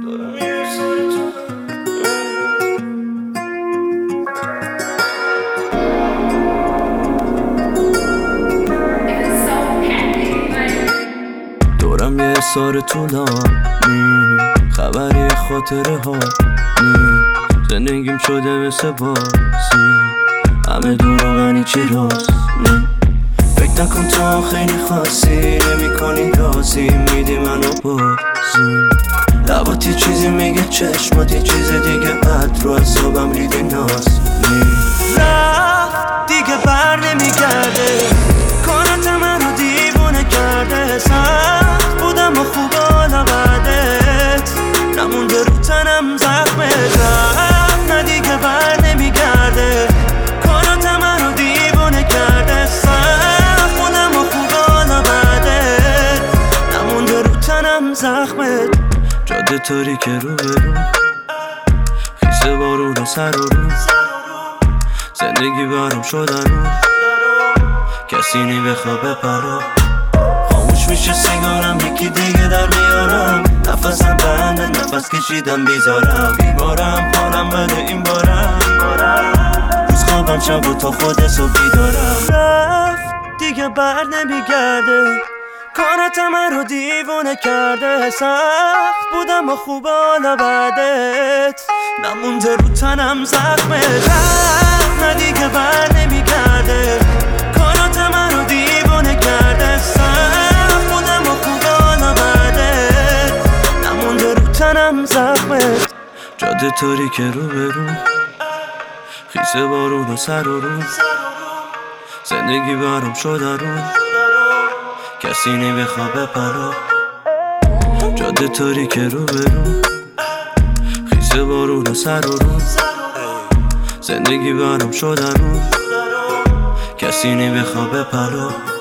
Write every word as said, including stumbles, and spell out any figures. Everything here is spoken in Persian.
دورم یه سار طولانی، خبری خاطره ها نی، زندگیم شده مثل بازی، همه دورانی چی راست نی. فکر نکن تو خیلی خاصی، نمی کنی رازی، میدی منو بازی. لباتی چیزی میگه، چشماتی چیز دیگه، عد رو از صبحم ریدی ناز نی. رفت دیگه بر نمیگرده، کارت منو دیوونه کرده. سخت بودم و خوب حالا بعدت نمونده رو تنم زخمت. رفت نه دیگه بر نمیگرده، کارت منو دیوونه کرده. سخت بودم و خوب حالا بعدت نمونده رو تنم زخمت. جاده تاریک رو برو، خیس بارون و سر و رو، زندگی برام شدن رو کسی نی بخواه بپرا. خاموش میشه سیگارم، یکی دیگه در میارم. نفسم بنده، نفس کشیدم بیزارم. بیمارم حالم بده این بارم، روز خوابم شب و تا خود صبح بیدارم. رفت دیگه بر نمیگرده، کارت من رو دیوونه کرده. سخت بودم و خوب حالا بعدت نمونده رو تنم زخمت. رفت نه دیگه بر نمیگرده، کارت من رو دیوونه کرده. سخت بودم و خوب حالا بعدت نمونده رو تنم زخمت. جاده تاریک رو برو، خیس بارون و سر و رو، زندگی برام شده رو کسی نی بخواه بپرا. جاده تاریک رو برو، خیس بارون و سر و رو، زندگی برام شده رو کسی نی بخواه بپرا.